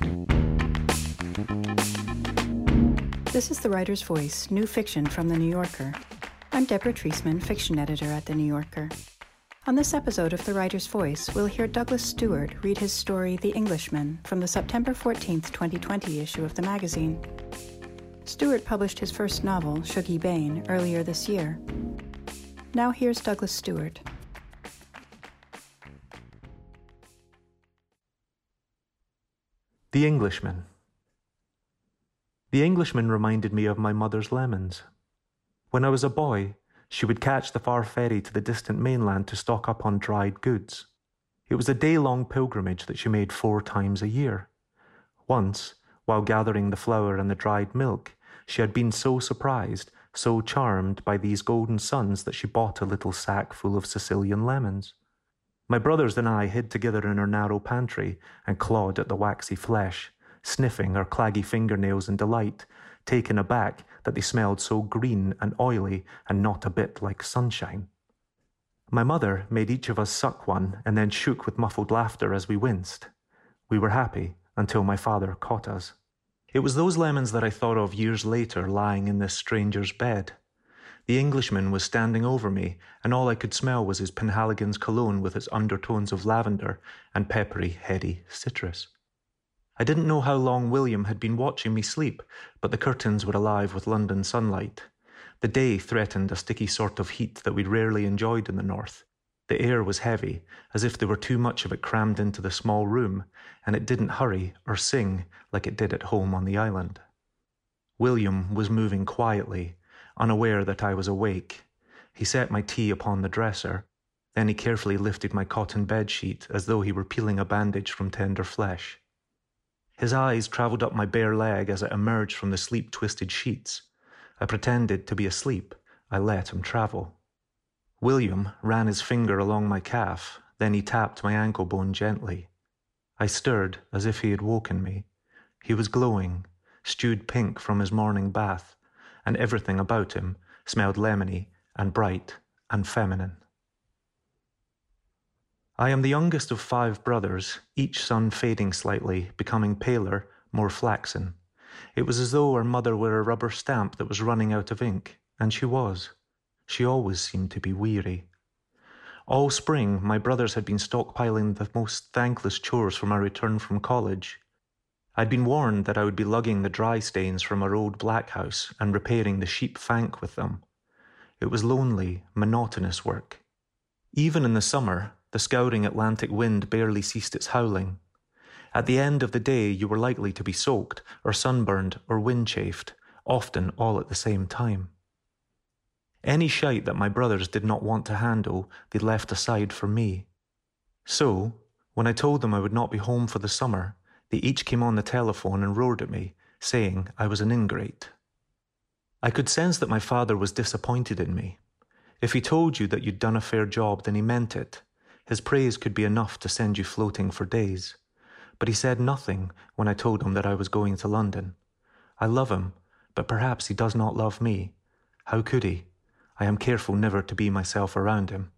This is The Writer's Voice, new fiction from The New Yorker. I'm Deborah Treisman, fiction editor at The New Yorker. On this episode of The Writer's Voice, we'll hear Douglas Stewart read his story The Englishman from the September 14th, 2020 issue of the magazine. Stewart published his first novel, Shuggie Bain, earlier this year. Now here's Douglas Stewart. The Englishman. The Englishman reminded me of my mother's lemons. When I was a boy, she would catch the far ferry to the distant mainland to stock up on dried goods. It was a day-long pilgrimage that she made 4 times a year. Once, while gathering the flour and the dried milk, she had been so surprised, so charmed by these golden suns that she bought a little sack full of Sicilian lemons. My brothers and I hid together in her narrow pantry and clawed at the waxy flesh, sniffing our claggy fingernails in delight, taken aback that they smelled so green and oily and not a bit like sunshine. My mother made each of us suck one and then shook with muffled laughter as we winced. We were happy until my father caught us. It was those lemons that I thought of years later lying in this stranger's bed. The Englishman was standing over me, and all I could smell was his Penhaligon's cologne with its undertones of lavender and peppery, heady citrus. I didn't know how long William had been watching me sleep, but the curtains were alive with London sunlight. The day threatened a sticky sort of heat that we'd rarely enjoyed in the north. The air was heavy, as if there were too much of it crammed into the small room, and it didn't hurry or sing like it did at home on the island. William was moving quietly, unaware that I was awake. He set my tea upon the dresser, then he carefully lifted my cotton bedsheet as though he were peeling a bandage from tender flesh. His eyes travelled up my bare leg as it emerged from the sleep-twisted sheets. I pretended to be asleep. I let him travel. William ran his finger along my calf, then he tapped my ankle bone gently. I stirred as if he had woken me. He was glowing, stewed pink from his morning bath, and everything about him smelled lemony and bright and feminine. I am the youngest of 5 brothers, each son fading slightly, becoming paler, more flaxen. It was as though our mother were a rubber stamp that was running out of ink, and she was. She always seemed to be weary. All spring, my brothers had been stockpiling the most thankless chores for my return from college. I'd been warned that I would be lugging the dry stains from our old black house and repairing the sheep fank with them. It was lonely, monotonous work. Even in the summer, the scouring Atlantic wind barely ceased its howling. At the end of the day, you were likely to be soaked, or sunburned, or wind-chafed, often all at the same time. Any shite that my brothers did not want to handle, they left aside for me. So, when I told them I would not be home for the summer, they each came on the telephone and roared at me, saying I was an ingrate. I could sense that my father was disappointed in me. If he told you that you'd done a fair job, then he meant it. His praise could be enough to send you floating for days. But he said nothing when I told him that I was going to London. I love him, but perhaps he does not love me. How could he? I am careful never to be myself around him.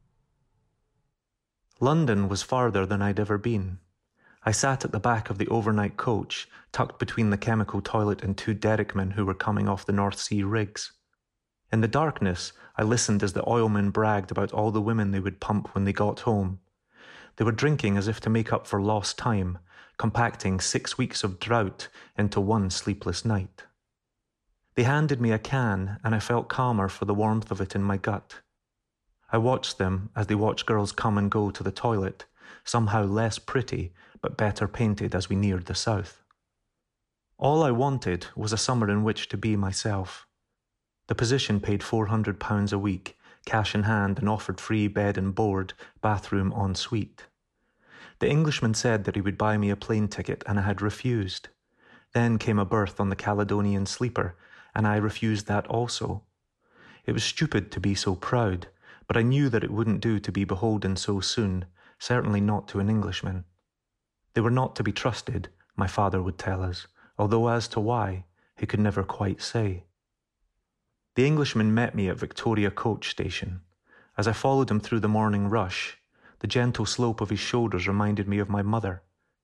London was farther than I'd ever been. I sat at the back of the overnight coach, tucked between the chemical toilet and 2 derrickmen who were coming off the North Sea rigs. In the darkness, I listened as the oilmen bragged about all the women they would pump when they got home. They were drinking as if to make up for lost time, compacting 6 weeks of drought into 1 sleepless night. They handed me a can, and I felt calmer for the warmth of it in my gut. I watched them as they watched girls come and go to the toilet, somehow less pretty, but better painted as we neared the south. All I wanted was a summer in which to be myself. The position paid £400 a week, cash in hand, and offered free bed and board, bathroom en suite. The Englishman said that he would buy me a plane ticket, and I had refused. Then came a berth on the Caledonian Sleeper, and I refused that also. It was stupid to be so proud, but I knew that it wouldn't do to be beholden so soon, certainly not to an Englishman. They were not to be trusted, my father would tell us, although as to why, he could never quite say. The Englishman met me at Victoria Coach Station. As I followed him through the morning rush, the gentle slope of his shoulders reminded me of my mother.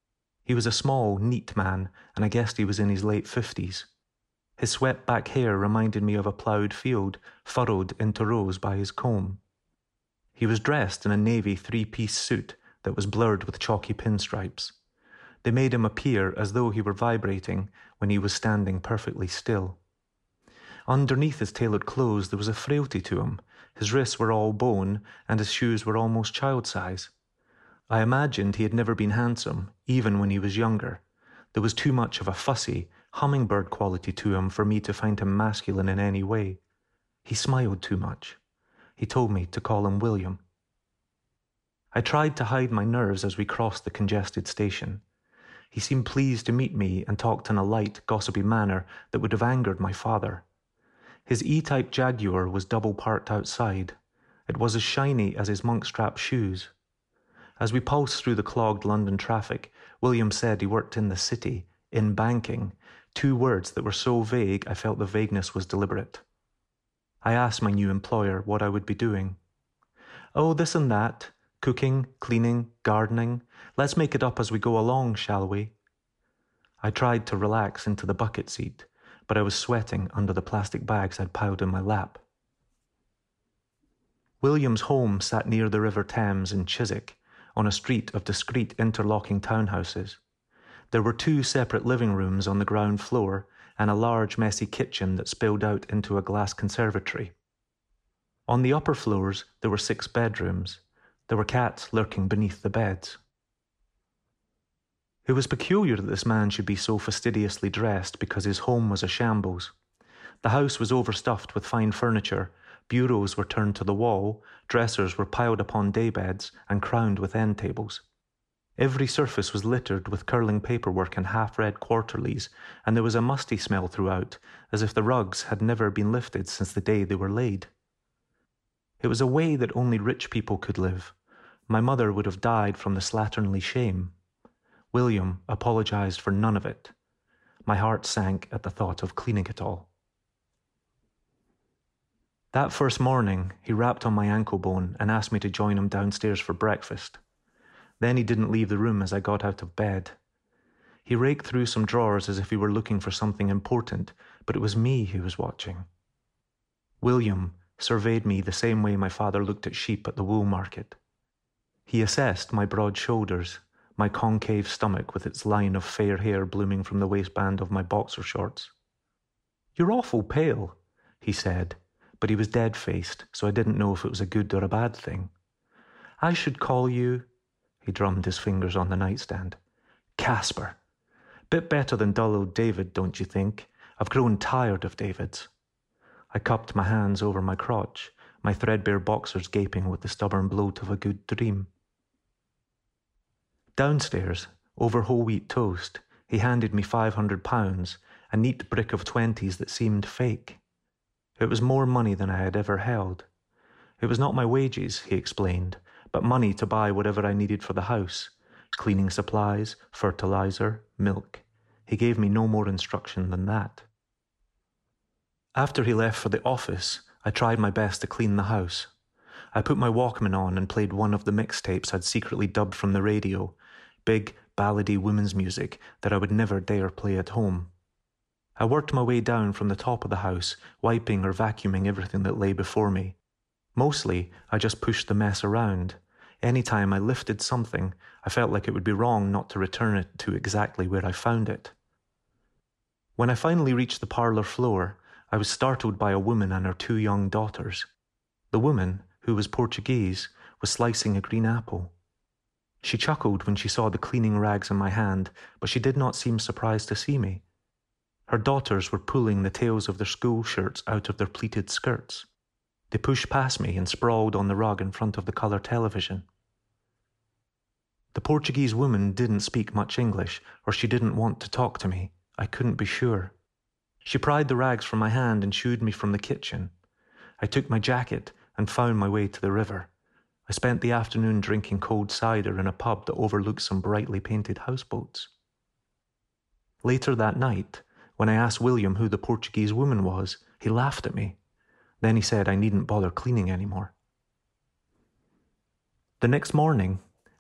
He was a small, neat man, and I guessed he was in his late 50s. His swept back hair reminded me of a ploughed field, furrowed into rows by his comb. He was dressed in a navy three-piece suit that was blurred with chalky pinstripes. They made him appear as though he were vibrating when he was standing perfectly still. Underneath his tailored clothes there was a frailty to him. His wrists were all bone, and his shoes were almost child-size. I imagined he had never been handsome, even when he was younger. There was too much of a fussy, hummingbird quality to him for me to find him masculine in any way. He smiled too much. He told me to call him William. I tried to hide my nerves as we crossed the congested station. He seemed pleased to meet me and talked in a light, gossipy manner that would have angered my father. His E-Type Jaguar was double parked outside. It was as shiny as his monk-strap shoes. As we pulsed through the clogged London traffic, William said he worked in the city, in banking, 2 words that were so vague I felt the vagueness was deliberate. I asked my new employer what I would be doing. "Oh, this and that. Cooking, cleaning, gardening. Let's make it up as we go along, shall we?" I tried to relax into the bucket seat, but I was sweating under the plastic bags I'd piled in my lap. William's home sat near the River Thames in Chiswick, on a street of discreet interlocking townhouses. There were 2 separate living rooms on the ground floor and a large messy kitchen that spilled out into a glass conservatory. On the upper floors there were 6 bedrooms. There were cats lurking beneath the beds. It was peculiar that this man should be so fastidiously dressed because his home was a shambles. The house was overstuffed with fine furniture, bureaus were turned to the wall, dressers were piled upon daybeds and crowned with end tables. Every surface was littered with curling paperwork and half-read quarterlies, and there was a musty smell throughout, as if the rugs had never been lifted since the day they were laid. It was a way that only rich people could live. My mother would have died from the slatternly shame. William apologized for none of it. My heart sank at the thought of cleaning it all. That first morning, he rapped on my ankle bone and asked me to join him downstairs for breakfast. Then he didn't leave the room as I got out of bed. He raked through some drawers as if he were looking for something important, but it was me he was watching. William surveyed me the same way my father looked at sheep at the wool market. He assessed my broad shoulders, my concave stomach with its line of fair hair blooming from the waistband of my boxer shorts. "You're awful pale," he said, but he was dead-faced, so I didn't know if it was a good or a bad thing. "I should call you," he drummed his fingers on the nightstand, "Casper. Bit better than dull old David, don't you think? I've grown tired of Davids." I cupped my hands over my crotch, my threadbare boxers gaping with the stubborn bloat of a good dream. Downstairs, over whole wheat toast, he handed me £500, a neat brick of 20s that seemed fake. It was more money than I had ever held. It was not my wages, he explained, but money to buy whatever I needed for the house: cleaning supplies, fertilizer, milk. He gave me no more instruction than that. After he left for the office, I tried my best to clean the house. I put my Walkman on and played one of the mixtapes I'd secretly dubbed from the radio, big, ballady women's music that I would never dare play at home. I worked my way down from the top of the house, wiping or vacuuming everything that lay before me. Mostly, I just pushed the mess around. Any time I lifted something, I felt like it would be wrong not to return it to exactly where I found it. When I finally reached the parlour floor, I was startled by a woman and her 2 young daughters. The woman, who was Portuguese, was slicing a green apple. She chuckled when she saw the cleaning rags in my hand, but she did not seem surprised to see me. Her daughters were pulling the tails of their school shirts out of their pleated skirts. They pushed past me and sprawled on the rug in front of the colour television. The Portuguese woman didn't speak much English, or she didn't want to talk to me. I couldn't be sure. She pried the rags from my hand and shooed me from the kitchen. I took my jacket and found my way to the river. I spent the afternoon drinking cold cider in a pub that overlooked some brightly painted houseboats. Later that night, when I asked William who the Portuguese woman was, he laughed at me. Then he said I needn't bother cleaning anymore. The next morning,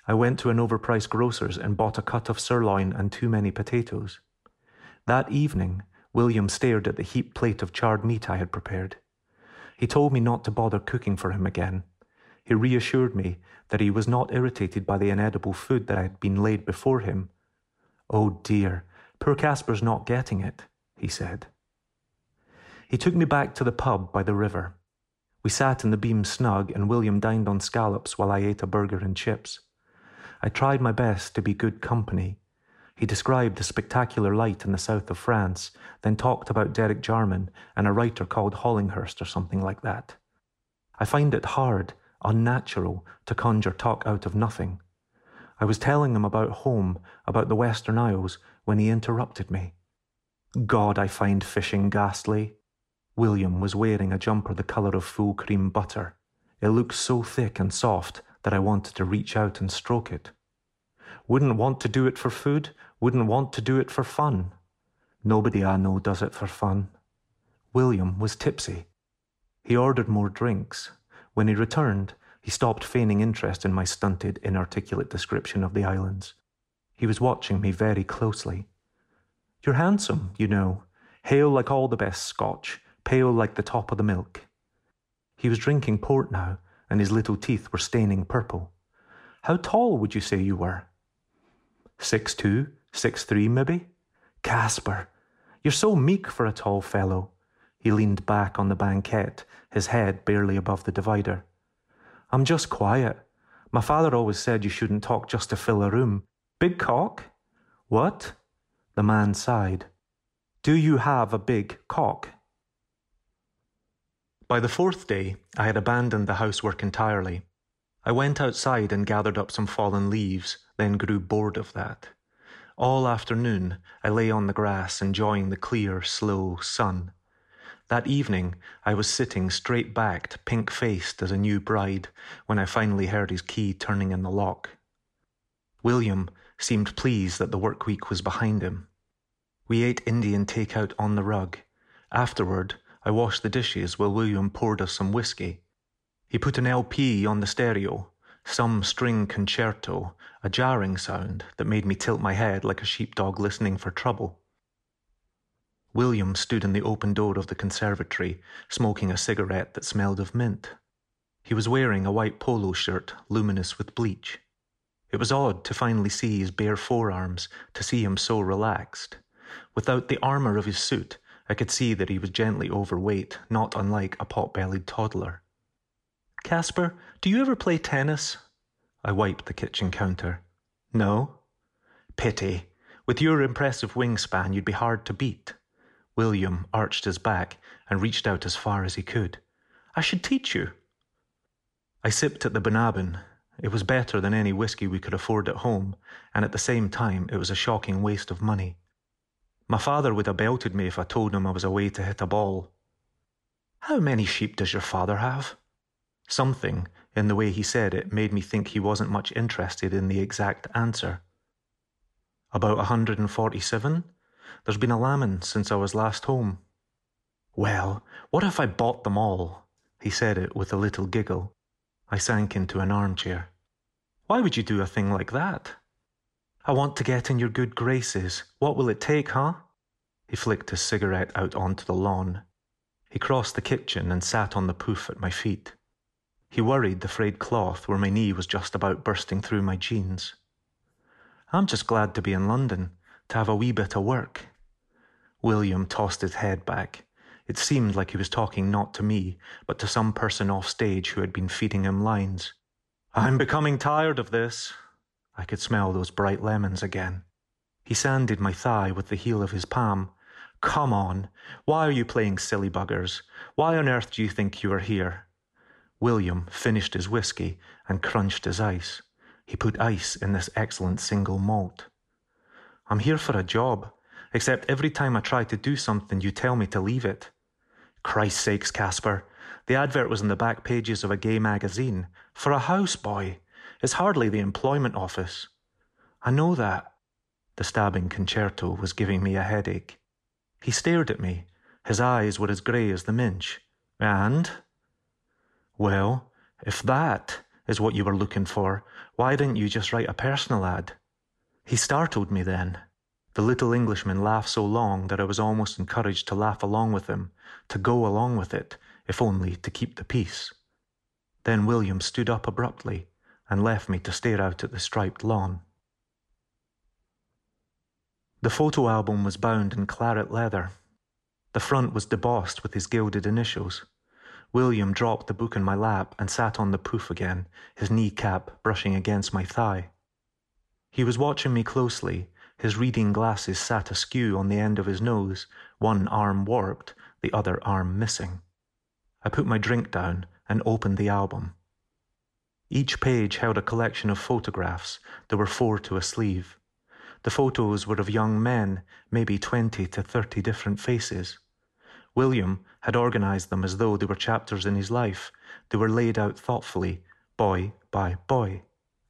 I went to an overpriced grocer's and bought a cut of sirloin and too many potatoes. That evening, William stared at the heaped plate of charred meat I had prepared. He told me not to bother cooking for him again. He reassured me that he was not irritated by the inedible food that had been laid before him. "Oh dear, poor Caspar's not getting it," he said. He took me back to the pub by the river. We sat in the beam snug, and William dined on scallops while I ate a burger and chips. I tried my best to be good company. He described the spectacular light in the south of France, then talked about Derek Jarman and a writer called Hollinghurst or something like that. I find it hard, unnatural, to conjure talk out of nothing. I was telling him about home, about the Western Isles, when he interrupted me. "God, I find fishing ghastly." William was wearing a jumper the colour of full cream butter. It looked so thick and soft that I wanted to reach out and stroke it. Wouldn't want to do it for food, wouldn't want to do it for fun. Nobody I know does it for fun. William was tipsy. He ordered more drinks. When he returned, he stopped feigning interest in my stunted, inarticulate description of the islands. He was watching me very closely. "You're handsome, you know, hale like all the best Scotch, pale like the top of the milk." He was drinking port now, and his little teeth were staining purple. "How tall would you say you were?" 6'2", 6'3", maybe? "Caspar, you're so meek for a tall fellow." He leaned back on the banquette, his head barely above the divider. "I'm just quiet. My father always said you shouldn't talk just to fill a room. Big cock?" "What?" The man sighed. "Do you have a big cock?" By the fourth day, I had abandoned the housework entirely. I went outside and gathered up some fallen leaves, then grew bored of that. All afternoon, I lay on the grass enjoying the clear, slow sun. That evening, I was sitting straight-backed, pink-faced as a new bride, when I finally heard his key turning in the lock. William seemed pleased that the work week was behind him. We ate Indian takeout on the rug. Afterward, I washed the dishes while William poured us some whiskey. He put an LP on the stereo, some string concerto, a jarring sound that made me tilt my head like a sheepdog listening for trouble. William stood in the open door of the conservatory, smoking a cigarette that smelled of mint. He was wearing a white polo shirt, luminous with bleach. It was odd to finally see his bare forearms, to see him so relaxed. Without the armour of his suit, I could see that he was gently overweight, not unlike a pot-bellied toddler. "Caspar, do you ever play tennis?" I wiped the kitchen counter. "No." "Pity. With your impressive wingspan, you'd be hard to beat." William arched his back and reached out as far as he could. "I should teach you." I sipped at the Bunnahabhain. It was better than any whiskey we could afford at home, and at the same time it was a shocking waste of money. My father would have belted me if I told him I was away to hit a ball. "How many sheep does your father have?" Something in the way he said it made me think he wasn't much interested in the exact answer. "About 147. There's been a lambing since I was last home." "Well, what if I bought them all?" He said it with a little giggle. I sank into an armchair. "Why would you do a thing like that?" "I want to get in your good graces. What will it take, huh?" He flicked his cigarette out onto the lawn. He crossed the kitchen and sat on the poof at my feet. He worried the frayed cloth where my knee was just about bursting through my jeans. "I'm just glad to be in London, to have a wee bit of work." William tossed his head back. It seemed like he was talking not to me, but to some person off stage who had been feeding him lines. "I'm becoming tired of this." I could smell those bright lemons again. He sanded my thigh with the heel of his palm. "Come on, why are you playing silly buggers? Why on earth do you think you are here?" William finished his whiskey and crunched his ice. He put ice in this excellent single malt. "I'm here for a job, except every time I try to do something you tell me to leave it." "Christ's sakes, Caspar, the advert was in the back pages of a gay magazine. For a houseboy. It's hardly the employment office." "I know that." The stabbing concerto was giving me a headache. He stared at me. His eyes were as grey as the Minch. "And?" "Well, if that is what you were looking for. Why didn't you just write a personal ad?" He startled me then. The little Englishman laughed so long that I was almost encouraged to laugh along with him, to go along with it, if only to keep the peace. Then William stood up abruptly and left me to stare out at the striped lawn. The photo album was bound in claret leather. The front was debossed with his gilded initials. William dropped the book in my lap and sat on the poof again, his kneecap brushing against my thigh. He was watching me closely, his reading glasses sat askew on the end of his nose, one arm warped, the other arm missing. I put my drink down and opened the album. Each page held a collection of photographs. There were 4 to a sleeve. The photos were of young men, maybe 20 to 30 different faces. William had organized them as though they were chapters in his life. They were laid out thoughtfully, boy by boy.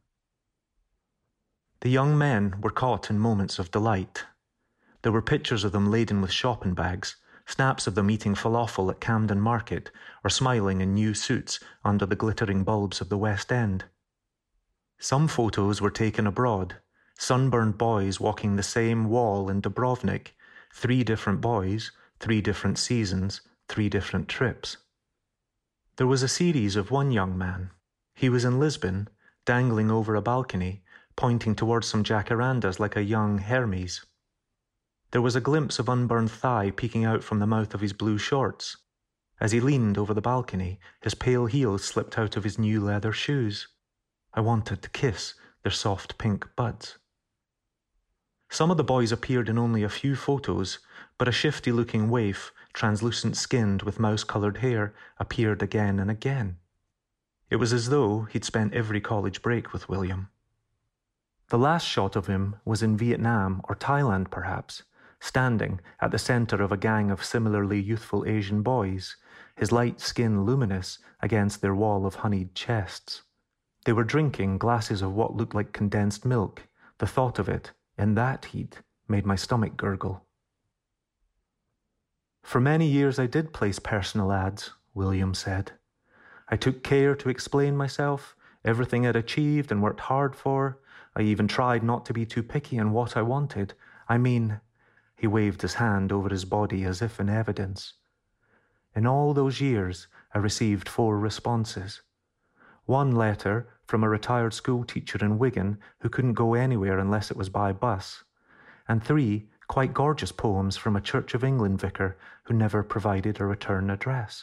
The young men were caught in moments of delight. There were pictures of them laden with shopping bags, snaps of them eating falafel at Camden Market, or smiling in new suits under the glittering bulbs of the West End. Some photos were taken abroad, sunburned boys walking the same wall in Dubrovnik, 3 different boys, 3 different seasons, 3 different trips. There was a series of one young man. He was in Lisbon, dangling over a balcony, pointing towards some jacarandas like a young Hermes. There was a glimpse of unburned thigh peeking out from the mouth of his blue shorts. As he leaned over the balcony, his pale heels slipped out of his new leather shoes. I wanted to kiss their soft pink buds. Some of the boys appeared in only a few photos, but a shifty-looking waif, translucent-skinned with mouse-coloured hair, appeared again and again. It was as though he'd spent every college break with William. The last shot of him was in Vietnam or Thailand, perhaps, standing at the centre of a gang of similarly youthful Asian boys, his light skin luminous against their wall of honeyed chests. They were drinking glasses of what looked like condensed milk. The thought of it, in that heat, made my stomach gurgle. "For many years I did place personal ads," William said. "I took care to explain myself, everything I'd achieved and worked hard for. I even tried not to be too picky in what I wanted. I mean," he waved his hand over his body as if in evidence. "In all those years, I received 4 responses. 1 letter from a retired school teacher in Wigan who couldn't go anywhere unless it was by bus, and 3 quite gorgeous poems from a Church of England vicar who never provided a return address."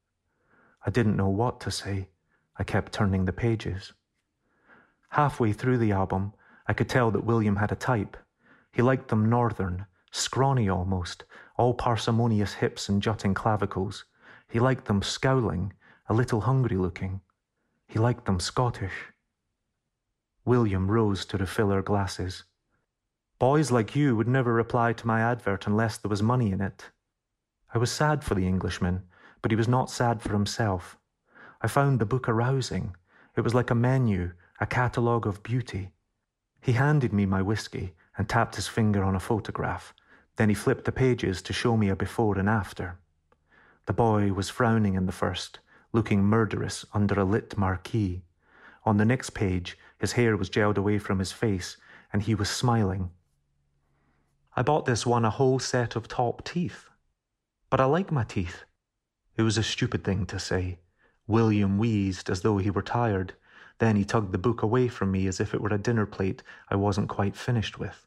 I didn't know what to say. I kept turning the pages. Halfway through the album, I could tell that William had a type. He liked them northern, scrawny almost, all parsimonious hips and jutting clavicles. He liked them scowling, a little hungry-looking. He liked them Scottish. William rose to refill our glasses. "Boys like you would never reply to my advert unless there was money in it." I was sad for the Englishman, but he was not sad for himself. I found the book arousing. It was like a menu, a catalogue of beauty. He handed me my whiskey and tapped his finger on a photograph. Then he flipped the pages to show me a before and after. The boy was frowning in the first, looking murderous under a lit marquee. On the next page, his hair was gelled away from his face, and he was smiling. "I bought this one a whole set of top teeth. But I like my teeth." It was a stupid thing to say. William wheezed as though he were tired. Then he tugged the book away from me as if it were a dinner plate I wasn't quite finished with.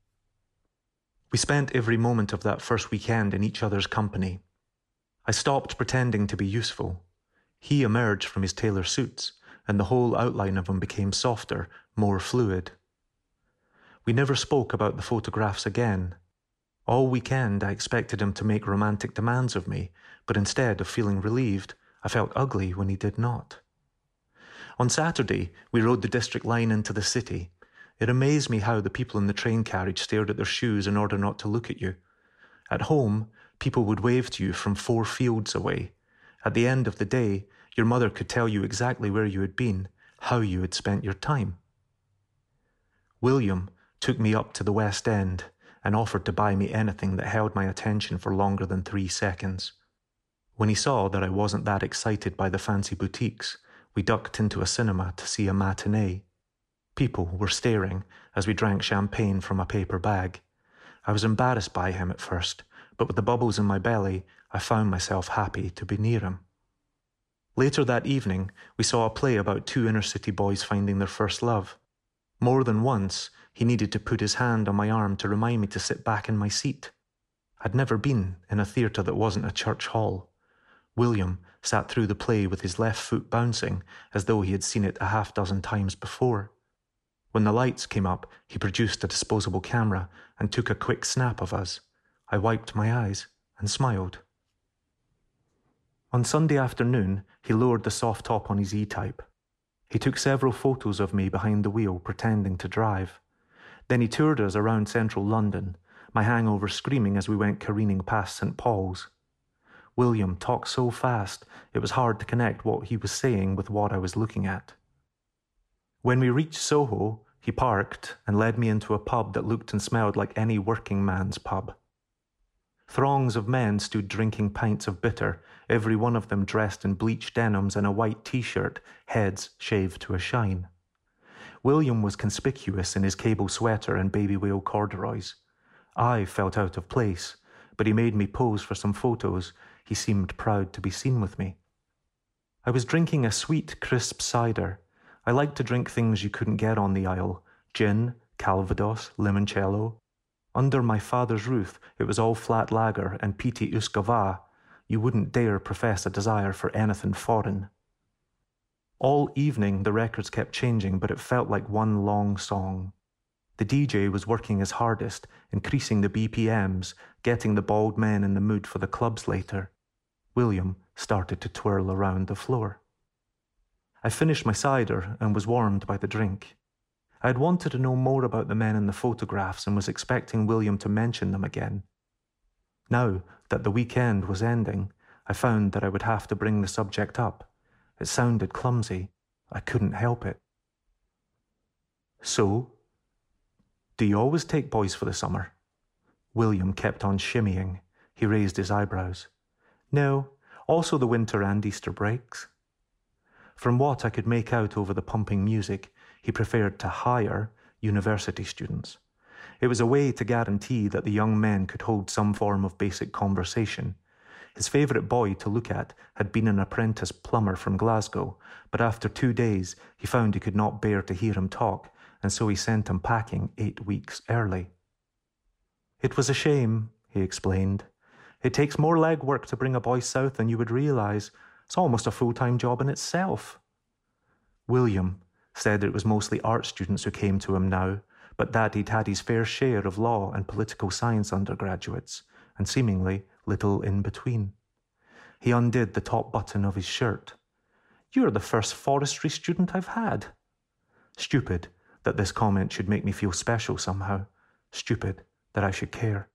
We spent every moment of that first weekend in each other's company. I stopped pretending to be useful. He emerged from his tailor suits, and the whole outline of him became softer, more fluid. We never spoke about the photographs again. All weekend I expected him to make romantic demands of me, but instead of feeling relieved, I felt ugly when he did not. On Saturday, we rode the district line into the city. It amazed me how the people in the train carriage stared at their shoes in order not to look at you. At home, people would wave to you from 4 fields away. At the end of the day, your mother could tell you exactly where you had been, how you had spent your time. William took me up to the West End and offered to buy me anything that held my attention for longer than 3 seconds. When he saw that I wasn't that excited by the fancy boutiques, We ducked into a cinema to see a matinee. People were staring as we drank champagne from a paper bag. I was embarrassed by him at first, but with the bubbles in my belly, I found myself happy to be near him. Later that evening, we saw a play about two inner-city boys finding their first love. More than once, he needed to put his hand on my arm to remind me to sit back in my seat. I'd never been in a theatre that wasn't a church hall. William sat through the play with his left foot bouncing as though he had seen it a half-dozen times before. When the lights came up, he produced a disposable camera and took a quick snap of us. I wiped my eyes and smiled. On Sunday afternoon, he lowered the soft top on his E-Type. He took several photos of me behind the wheel, pretending to drive. Then he toured us around central London, my hangover screaming as we went careening past St. Paul's. William talked so fast, it was hard to connect what he was saying with what I was looking at. When we reached Soho, he parked and led me into a pub that looked and smelled like any working man's pub. Throngs of men stood drinking pints of bitter, every one of them dressed in bleached denims and a white T-shirt, heads shaved to a shine. William was conspicuous in his cable sweater and baby whale corduroys. I felt out of place, but he made me pose for some photos. He seemed proud to be seen with me. I was drinking a sweet, crisp cider. I liked to drink things you couldn't get on the Isle: gin, Calvados, limoncello. Under my father's roof, it was all flat lager and Petit Uscava. You wouldn't dare profess a desire for anything foreign. All evening, the records kept changing, but it felt like one long song. The DJ was working his hardest, increasing the BPMs, getting the bald men in the mood for the clubs later. William started to twirl around the floor. I finished my cider and was warmed by the drink. I had wanted to know more about the men in the photographs and was expecting William to mention them again. Now that the weekend was ending, I found that I would have to bring the subject up. It sounded clumsy. I couldn't help it. So, do you always take boys for the summer? William kept on shimmying. He raised his eyebrows. No, also the winter and Easter breaks. From what I could make out over the pumping music, he preferred to hire university students. It was a way to guarantee that the young men could hold some form of basic conversation. His favourite boy to look at had been an apprentice plumber from Glasgow, but after 2 days he found he could not bear to hear him talk, and so he sent him packing 8 weeks early. It was a shame, he explained. It takes more legwork to bring a boy south than you would realise. It's almost a full-time job in itself. William said it was mostly art students who came to him now, but that he'd had his fair share of law and political science undergraduates, and seemingly little in between. He undid the top button of his shirt. You're the first forestry student I've had. Stupid that this comment should make me feel special somehow. Stupid that I should care.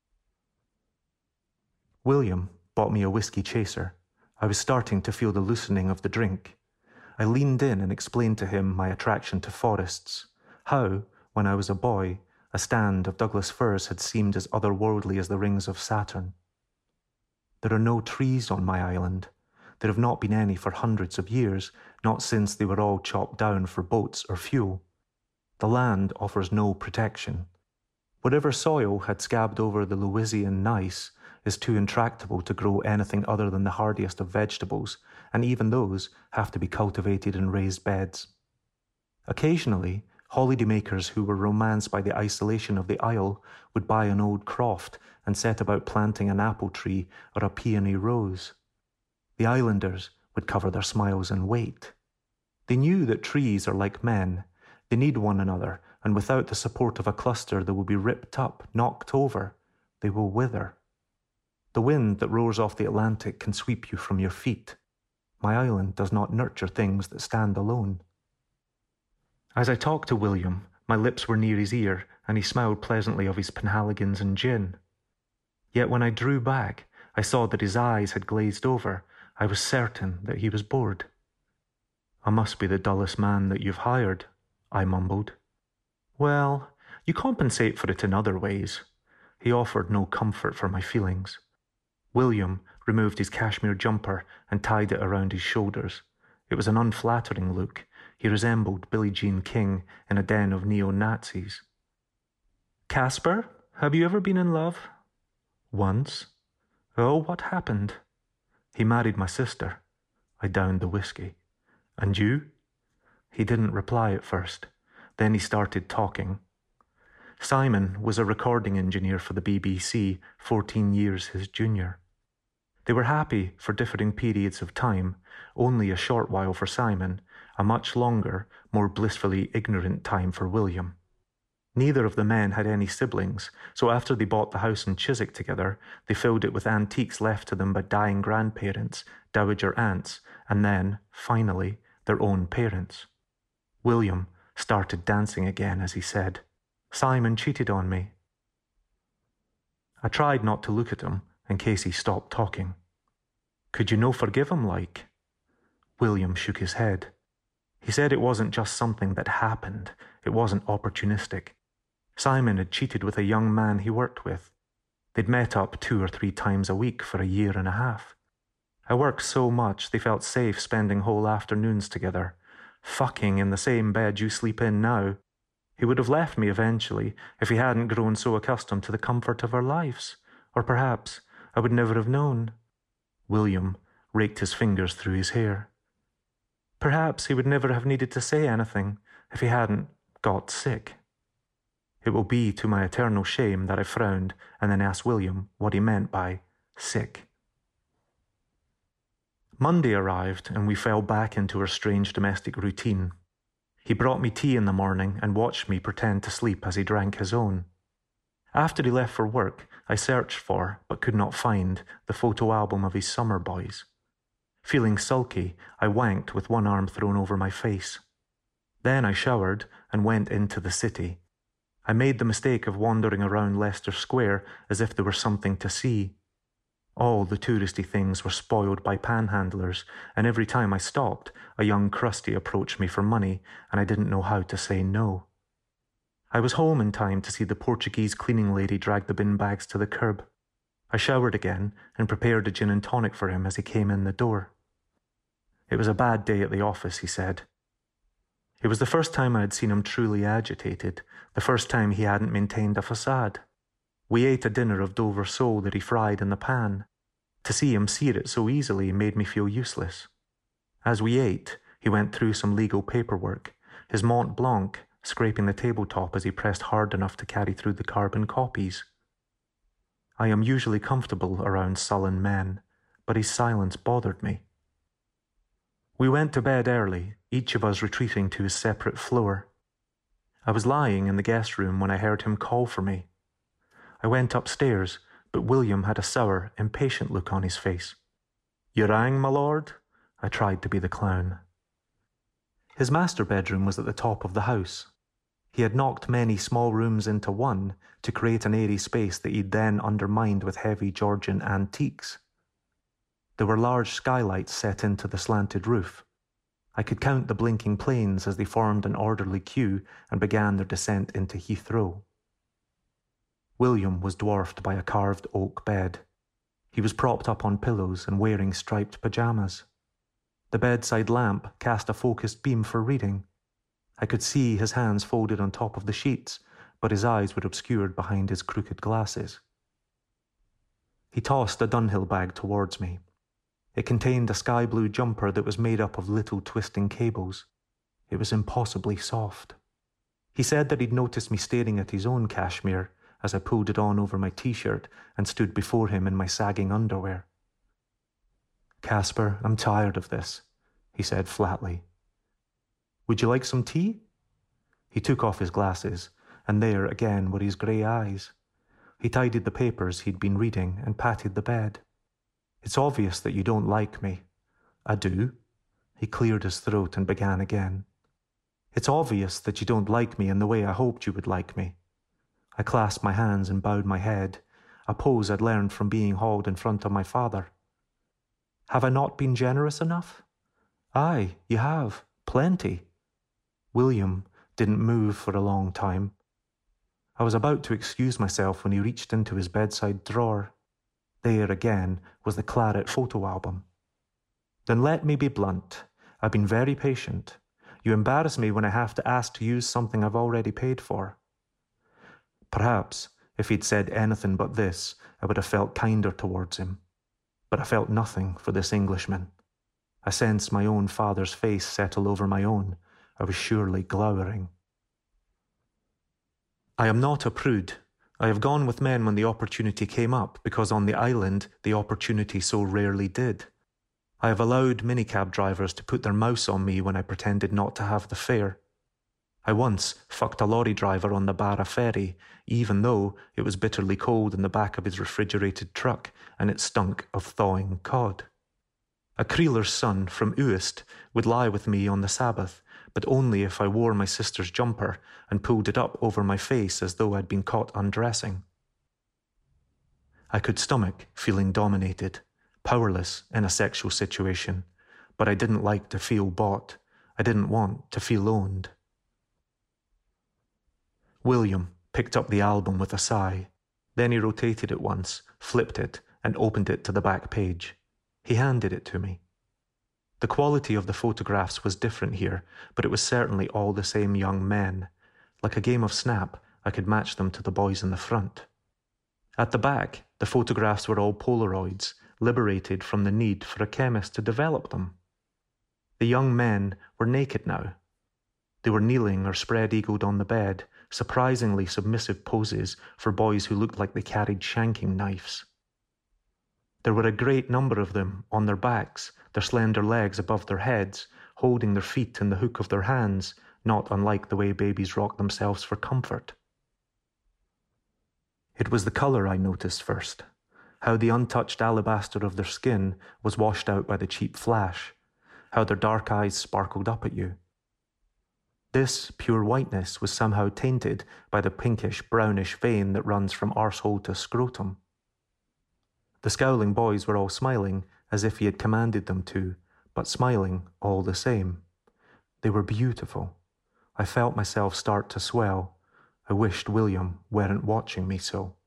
William bought me a whiskey chaser. I was starting to feel the loosening of the drink. I leaned in and explained to him my attraction to forests, how, when I was a boy, a stand of Douglas firs had seemed as otherworldly as the rings of Saturn. There are no trees on my island. There have not been any for hundreds of years, not since they were all chopped down for boats or fuel. The land offers no protection. Whatever soil had scabbed over the Lewisian gneiss is too intractable to grow anything other than the hardiest of vegetables, and even those have to be cultivated in raised beds. Occasionally, holidaymakers who were romanced by the isolation of the Isle would buy an old croft and set about planting an apple tree or a peony rose. The islanders would cover their smiles and wait. They knew that trees are like men. They need one another, and without the support of a cluster they will be ripped up, knocked over. They will wither. The wind that roars off the Atlantic can sweep you from your feet. My island does not nurture things that stand alone. As I talked to William, my lips were near his ear, and he smiled pleasantly of his Penhaligons and gin. Yet when I drew back, I saw that his eyes had glazed over. I was certain that he was bored. I must be the dullest man that you've hired, I mumbled. Well, you compensate for it in other ways. He offered no comfort for my feelings. William removed his cashmere jumper and tied it around his shoulders. It was an unflattering look. He resembled Billie Jean King in a den of neo-Nazis. "Caspar, have you ever been in love?" "Once." "Oh, what happened?" "He married my sister." I downed the whiskey. "And you?" He didn't reply at first. Then he started talking. Simon was a recording engineer for the BBC, 14 years his junior. They were happy for differing periods of time, only a short while for Simon, a much longer, more blissfully ignorant time for William. Neither of the men had any siblings, so after they bought the house in Chiswick together, they filled it with antiques left to them by dying grandparents, dowager aunts, and then, finally, their own parents. William started dancing again as he said, "Simon cheated on me." I tried not to look at him in case he stopped talking. "Could you no forgive him, like?" William shook his head. He said it wasn't just something that happened. It wasn't opportunistic. Simon had cheated with a young man he worked with. They'd met up 2 or 3 times a week for a year and a half. I worked so much they felt safe spending whole afternoons together, fucking in the same bed you sleep in now. He would have left me eventually if he hadn't grown so accustomed to the comfort of our lives. Or perhaps I would never have known. William raked his fingers through his hair. Perhaps he would never have needed to say anything if he hadn't got sick. It will be to my eternal shame that I frowned and then asked William what he meant by sick. Monday arrived and we fell back into our strange domestic routine. He brought me tea in the morning and watched me pretend to sleep as he drank his own. After he left for work, I searched for, but could not find, the photo album of his summer boys. Feeling sulky, I wanked with one arm thrown over my face. Then I showered and went into the city. I made the mistake of wandering around Leicester Square as if there were something to see. All the touristy things were spoiled by panhandlers, and every time I stopped, a young crusty approached me for money, and I didn't know how to say no. I was home in time to see the Portuguese cleaning lady drag the bin bags to the curb. I showered again and prepared a gin and tonic for him as he came in the door. It was a bad day at the office, he said. It was the first time I had seen him truly agitated, the first time he hadn't maintained a facade. We ate a dinner of Dover sole that he fried in the pan. To see him sear it so easily made me feel useless. As we ate, he went through some legal paperwork, his Mont Blanc scraping the tabletop as he pressed hard enough to carry through the carbon copies. I am usually comfortable around sullen men, but his silence bothered me. We went to bed early, each of us retreating to his separate floor. I was lying in the guest room when I heard him call for me. I went upstairs, but William had a sour, impatient look on his face. "You rang, my lord?" I tried to be the clown. His master bedroom was at the top of the house. He had knocked many small rooms into one to create an airy space that he'd then undermined with heavy Georgian antiques. There were large skylights set into the slanted roof. I could count the blinking planes as they formed an orderly queue and began their descent into Heathrow. William was dwarfed by a carved oak bed. He was propped up on pillows and wearing striped pajamas. The bedside lamp cast a focused beam for reading. I could see his hands folded on top of the sheets, but his eyes were obscured behind his crooked glasses. He tossed a Dunhill bag towards me. It contained a sky-blue jumper that was made up of little twisting cables. It was impossibly soft. He said that he'd noticed me staring at his own cashmere as I pulled it on over my t-shirt and stood before him in my sagging underwear. "Caspar, I'm tired of this," he said flatly. "Would you like some tea?" He took off his glasses, and there again were his grey eyes. He tidied the papers he'd been reading and patted the bed. "It's obvious that you don't like me." "I do." He cleared his throat and began again. "It's obvious that you don't like me in the way I hoped you would like me." I clasped my hands and bowed my head, a pose I'd learned from being hauled in front of my father. "Have I not been generous enough?" "Aye, you have. Plenty." William didn't move for a long time. I was about to excuse myself when he reached into his bedside drawer. There again was the claret photo album. "Then let me be blunt. I've been very patient. You embarrass me when I have to ask to use something I've already paid for." Perhaps, if he'd said anything but this, I would have felt kinder towards him. But I felt nothing for this Englishman. I sensed my own father's face settle over my own. I was surely glowering. I am not a prude. I have gone with men when the opportunity came up, because on the island the opportunity so rarely did. I have allowed minicab drivers to put their mouse on me when I pretended not to have the fare. I once fucked a lorry driver on the Barra ferry, even though it was bitterly cold in the back of his refrigerated truck and it stunk of thawing cod. A Creeler's son from Uist would lie with me on the Sabbath, but only if I wore my sister's jumper and pulled it up over my face as though I'd been caught undressing. I could stomach feeling dominated, powerless in a sexual situation, but I didn't like to feel bought. I didn't want to feel owned. William picked up the album with a sigh. Then he rotated it once, flipped it, and opened it to the back page. He handed it to me. The quality of the photographs was different here, but it was certainly all the same young men. Like a game of Snap, I could match them to the boys in the front. At the back, the photographs were all Polaroids, liberated from the need for a chemist to develop them. The young men were naked now. They were kneeling or spread-eagled on the bed, surprisingly submissive poses for boys who looked like they carried shanking knives. There were a great number of them on their backs, their slender legs above their heads, holding their feet in the hook of their hands, not unlike the way babies rock themselves for comfort. It was the colour I noticed first, how the untouched alabaster of their skin was washed out by the cheap flash, how their dark eyes sparkled up at you. This pure whiteness was somehow tainted by the pinkish-brownish vein that runs from arsehole to scrotum. The scowling boys were all smiling, as if he had commanded them to, but smiling all the same. They were beautiful. I felt myself start to swell. I wished William weren't watching me so.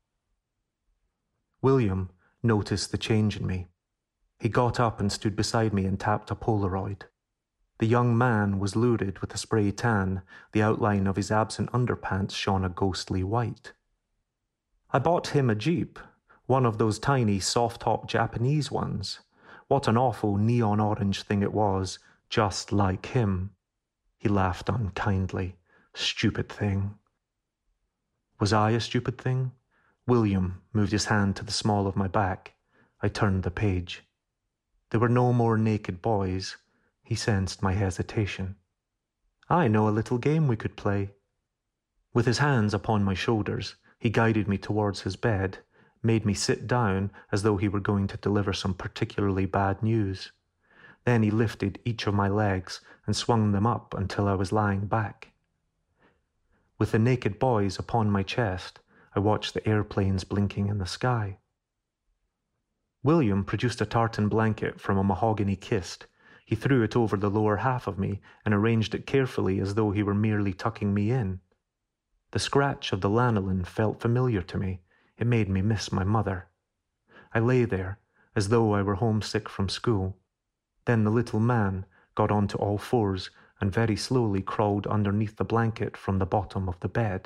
William noticed the change in me. He got up and stood beside me and tapped a Polaroid. The young man was lurid with a spray tan. The outline of his absent underpants shone a ghostly white. I bought him a Jeep, one of those tiny, soft-top Japanese ones. What an awful neon orange thing it was, just like him. He laughed unkindly. Stupid thing. Was I a stupid thing? William moved his hand to the small of my back. I turned the page. There were no more naked boys. He sensed my hesitation. I know a little game we could play. With his hands upon my shoulders, he guided me towards his bed, made me sit down as though he were going to deliver some particularly bad news. Then he lifted each of my legs and swung them up until I was lying back. With the naked boys upon my chest, I watched the airplanes blinking in the sky. William produced a tartan blanket from a mahogany kist. He threw it over the lower half of me and arranged it carefully as though he were merely tucking me in. The scratch of the lanolin felt familiar to me. It made me miss my mother. I lay there, as though I were homesick from school. Then the little man got onto all fours and very slowly crawled underneath the blanket from the bottom of the bed.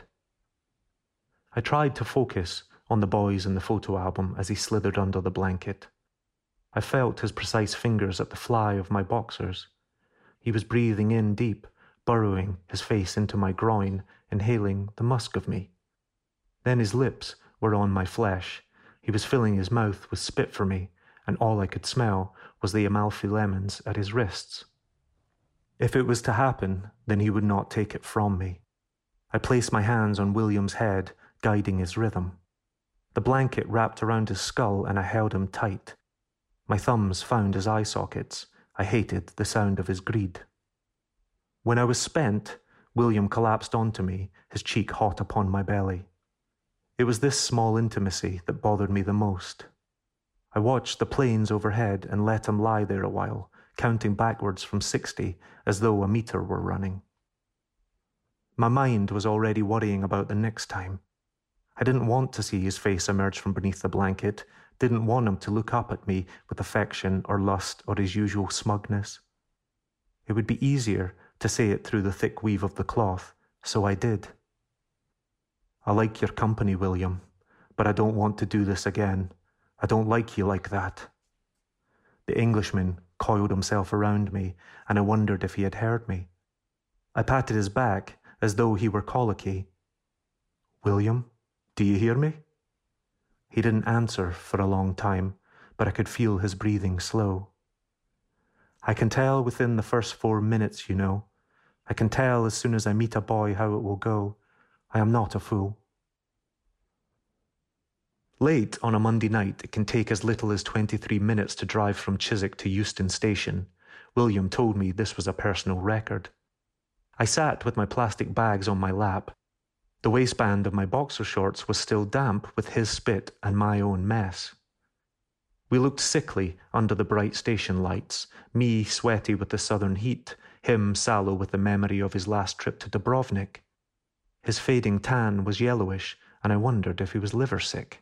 I tried to focus on the boys in the photo album as he slithered under the blanket. I felt his precise fingers at the fly of my boxers. He was breathing in deep, burrowing his face into my groin, inhaling the musk of me. Then his lips were on my flesh. He was filling his mouth with spit for me, and all I could smell was the Amalfi lemons at his wrists. If it was to happen, then he would not take it from me. I placed my hands on William's head, guiding his rhythm. The blanket wrapped around his skull and I held him tight. My thumbs found his eye sockets. I hated the sound of his greed. When I was spent, William collapsed onto me, his cheek hot upon my belly. It was this small intimacy that bothered me the most. I watched the planes overhead and let him lie there a while, counting backwards from 60 as though a meter were running. My mind was already worrying about the next time. I didn't want to see his face emerge from beneath the blanket, didn't want him to look up at me with affection or lust or his usual smugness. It would be easier to say it through the thick weave of the cloth, so I did. I like your company, William, but I don't want to do this again. I don't like you like that. The Englishman coiled himself around me, and I wondered if he had heard me. I patted his back as though he were colicky. William, do you hear me? He didn't answer for a long time, but I could feel his breathing slow. I can tell within the first 4 minutes, you know. I can tell as soon as I meet a boy how it will go. I am not a fool. Late on a Monday night, it can take as little as 23 minutes to drive from Chiswick to Euston Station. William told me this was a personal record. I sat with my plastic bags on my lap. The waistband of my boxer shorts was still damp with his spit and my own mess. We looked sickly under the bright station lights, me sweaty with the southern heat, him sallow with the memory of his last trip to Dubrovnik. His fading tan was yellowish, and I wondered if he was liver sick.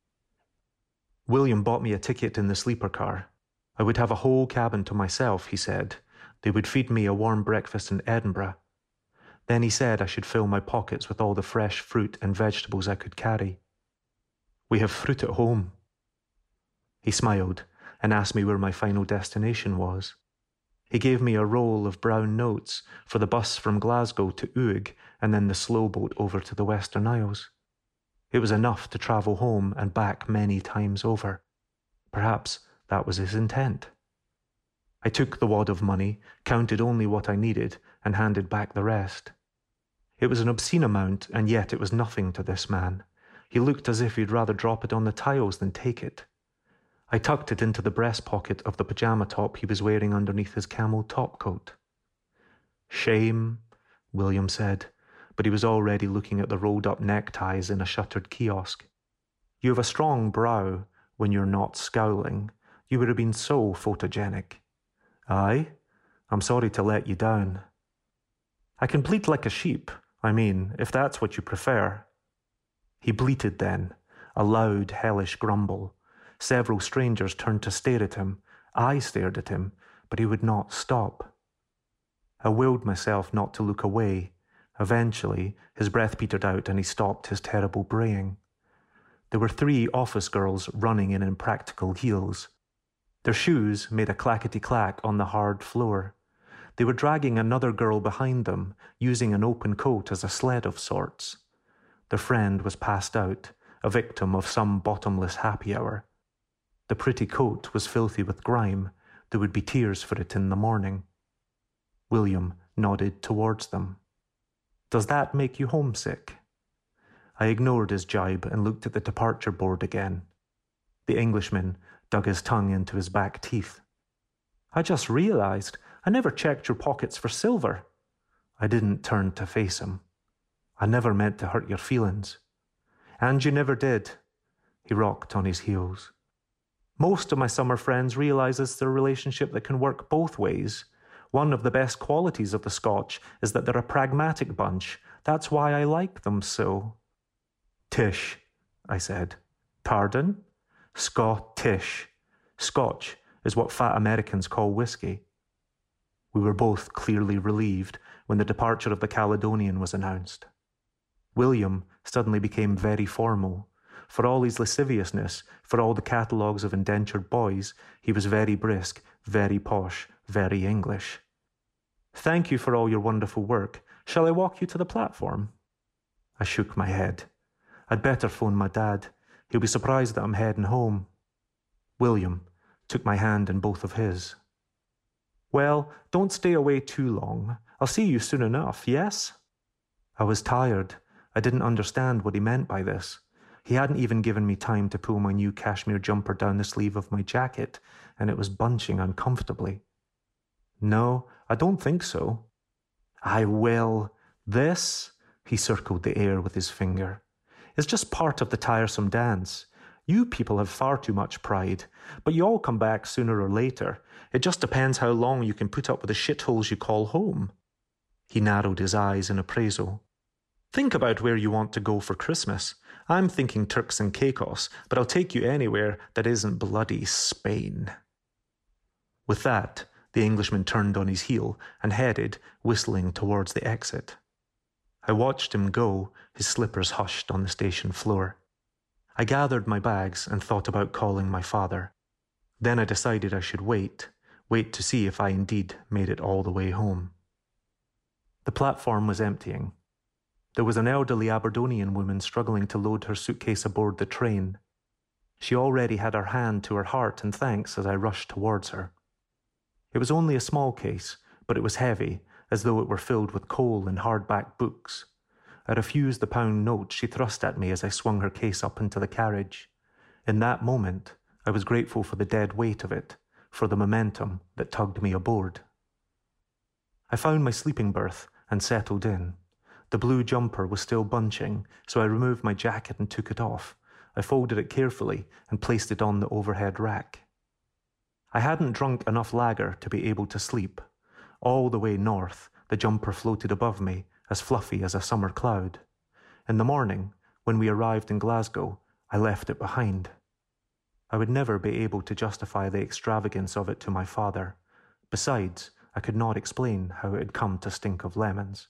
William bought me a ticket in the sleeper car. I would have a whole cabin to myself, he said. They would feed me a warm breakfast in Edinburgh. Then he said I should fill my pockets with all the fresh fruit and vegetables I could carry. We have fruit at home. He smiled and asked me where my final destination was. He gave me a roll of brown notes for the bus from Glasgow to Uig and then the slow boat over to the Western Isles. It was enough to travel home and back many times over. Perhaps that was his intent. I took the wad of money, counted only what I needed, and handed back the rest. It was an obscene amount, and yet it was nothing to this man. He looked as if he'd rather drop it on the tiles than take it. I tucked it into the breast pocket of the pajama top he was wearing underneath his camel topcoat. Shame, William said, but he was already looking at the rolled-up neckties in a shuttered kiosk. You have a strong brow when you're not scowling. You would have been so photogenic. Aye, I'm sorry to let you down. I can bleat like a sheep, if that's what you prefer. He bleated then, a loud, hellish grumble. Several strangers turned to stare at him. I stared at him, but he would not stop. I willed myself not to look away. Eventually, his breath petered out and he stopped his terrible braying. There were 3 office girls running in impractical heels. Their shoes made a clackety-clack on the hard floor. They were dragging another girl behind them, using an open coat as a sled of sorts. Their friend was passed out, a victim of some bottomless happy hour. The pretty coat was filthy with grime. There would be tears for it in the morning. William nodded towards them. Does that make you homesick? I ignored his jibe and looked at the departure board again. The Englishman dug his tongue into his back teeth. I just realized I never checked your pockets for silver. I didn't turn to face him. I never meant to hurt your feelings. And you never did. He rocked on his heels. Most of my summer friends realize it's a relationship that can work both ways. One of the best qualities of the Scotch is that they're a pragmatic bunch. That's why I like them so. Tish, I said. Pardon? Scottish. Scotch is what fat Americans call whiskey. We were both clearly relieved when the departure of the Caledonian was announced. William suddenly became very formal. For all his lasciviousness, for all the catalogues of indentured boys, he was very brisk, very posh, very English. Thank you for all your wonderful work. Shall I walk you to the platform? I shook my head. I'd better phone my dad. He'll be surprised that I'm heading home. William took my hand in both of his. Well, don't stay away too long. I'll see you soon enough, yes? I was tired. I didn't understand what he meant by this. He hadn't even given me time to pull my new cashmere jumper down the sleeve of my jacket, and it was bunching uncomfortably. No, I don't think so. I will. This, he circled the air with his finger, is just part of the tiresome dance. You people have far too much pride, but you all come back sooner or later. It just depends how long you can put up with the shitholes you call home. He narrowed his eyes in appraisal. Think about where you want to go for Christmas. I'm thinking Turks and Caicos, but I'll take you anywhere that isn't bloody Spain. With that, The Englishman turned on his heel and headed, whistling, towards the exit. I watched him go, his slippers hushed on the station floor. I gathered my bags and thought about calling my father. Then I decided I should wait to see if I indeed made it all the way home. The platform was emptying. There was an elderly Aberdonian woman struggling to load her suitcase aboard the train. She already had her hand to her heart in thanks as I rushed towards her. It was only a small case, but it was heavy, as though it were filled with coal and hardback books. I refused the £1 note she thrust at me as I swung her case up into the carriage. In that moment, I was grateful for the dead weight of it, for the momentum that tugged me aboard. I found my sleeping berth and settled in. The blue jumper was still bunching, so I removed my jacket and took it off. I folded it carefully and placed it on the overhead rack. I hadn't drunk enough lager to be able to sleep. All the way north, the jumper floated above me, as fluffy as a summer cloud. In the morning, when we arrived in Glasgow, I left it behind. I would never be able to justify the extravagance of it to my father. Besides, I could not explain how it had come to stink of lemons.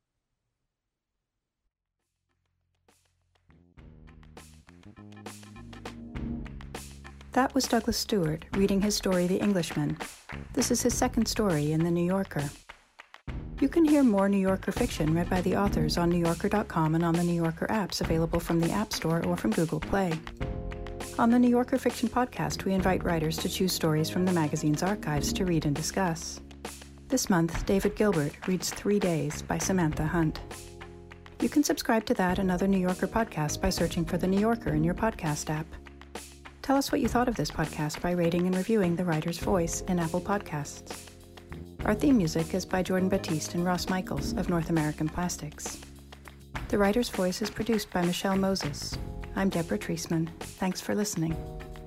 That was Douglas Stewart reading his story, The Englishman. This is his second story in The New Yorker. You can hear more New Yorker fiction read by the authors on NewYorker.com and on the New Yorker apps available from the App Store or from Google Play. On the New Yorker Fiction Podcast, we invite writers to choose stories from the magazine's archives to read and discuss. This month, David Gilbert reads 3 Days by Samantha Hunt. You can subscribe to that and other New Yorker podcasts by searching for The New Yorker in your podcast app. Tell us what you thought of this podcast by rating and reviewing The Writer's Voice in Apple Podcasts. Our theme music is by Jordan Batiste and Ross Michaels of North American Plastics. The Writer's Voice is produced by Michelle Moses. I'm Deborah Treisman. Thanks for listening.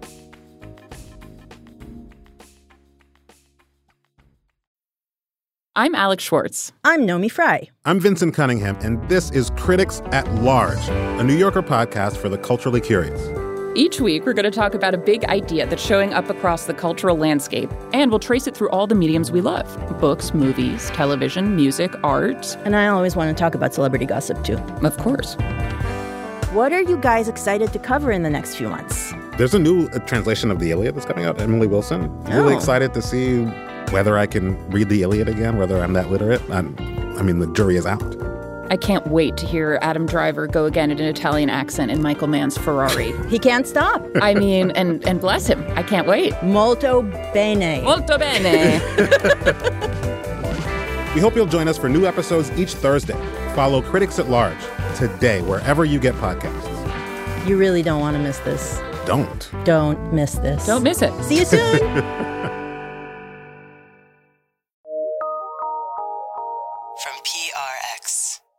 I'm Alex Schwartz. I'm Nomi Fry. I'm Vincent Cunningham, and this is Critics at Large, a New Yorker podcast for the culturally curious. Each week, we're going to talk about a big idea that's showing up across the cultural landscape, and we'll trace it through all the mediums we love: books, movies, television, music, art. And I always want to talk about celebrity gossip, too. Of course. What are you guys excited to cover in the next few months? There's a new translation of the Iliad that's coming out, Emily Wilson. Really excited to see whether I can read the Iliad again, whether I'm that literate. I mean, the jury is out. I can't wait to hear Adam Driver go again in an Italian accent in Michael Mann's Ferrari. He can't stop. I mean, and bless him. I can't wait. Molto bene. Molto bene. We hope you'll join us for new episodes each Thursday. Follow Critics at Large today, wherever you get podcasts. You really don't want to miss this. Don't miss this. Don't miss it. See you soon. From PRX.